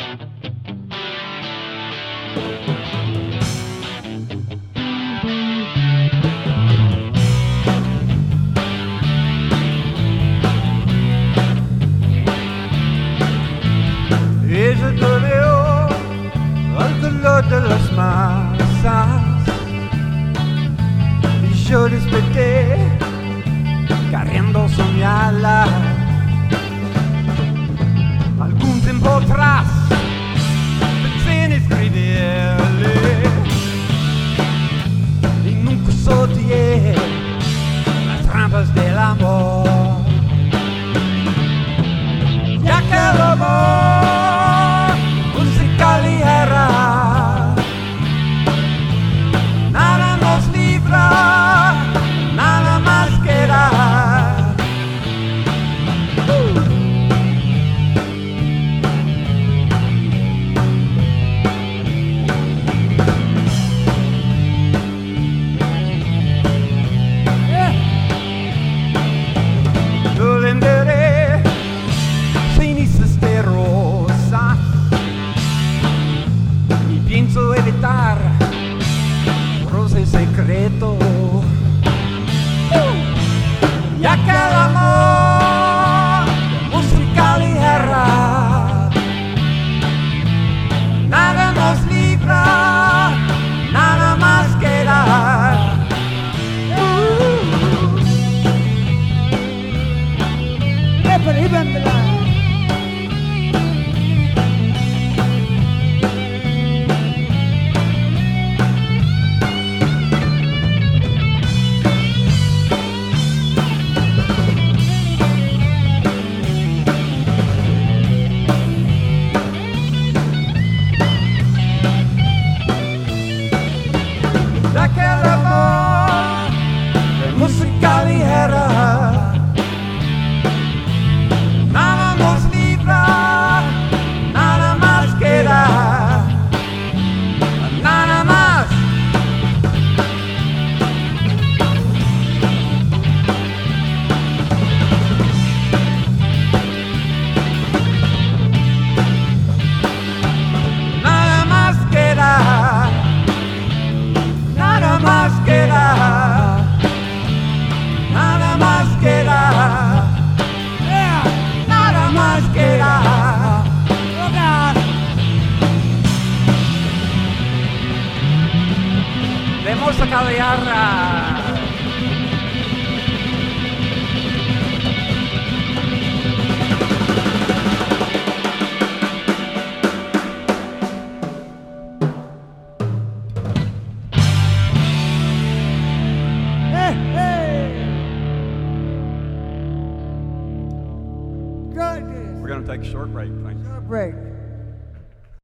Ella te veo al color de las masas y yo desperté queriendo soñarla. Algún tiempo atrás pensé en escribirle y nunca odié las trampas del amor, ya que el amor música ligera, nada nos libra, nada más queda. Lo venderé cenizas de rosas y pienso evitar roces secretos, ya que el amor música ligera, nada nos libra, nada más queda. Pero íbamela. Ya que el amor de música ligera, nada nos libra, nada más queda, nada más. Nada más queda, nada más queda, nada más queda, nada más queda. Demos a caviarra. Good. We're going to take a short break. Thank you. Short break.